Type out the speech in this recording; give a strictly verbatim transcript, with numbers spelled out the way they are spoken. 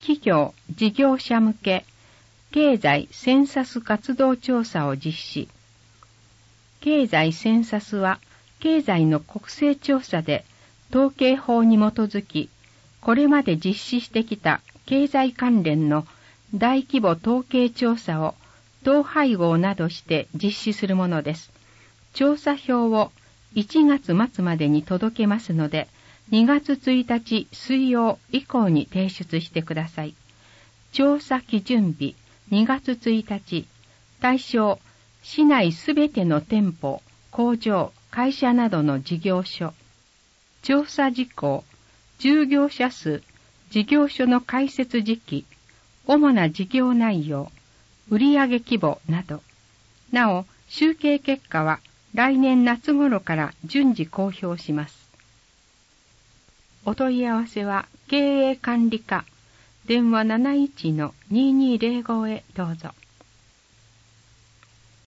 企業・事業者向け経済センサス活動調査を実施。経済センサスは経済の国勢調査で統計法に基づき、これまで実施してきた経済関連の大規模統計調査を統廃合などして実施するものです。調査票をいちがつ末までに届けますので、にがつついたち水曜以降に提出してください。調査基準日にがつついたち、対象、市内すべての店舗、工場、会社などの事業所。調査事項、従業者数、事業所の開設時期、主な事業内容、売上規模など。なお、集計結果は来年夏頃から順次公表します。お問い合わせは経営管理課、電話 なないちのにーにーぜろご へどうぞ。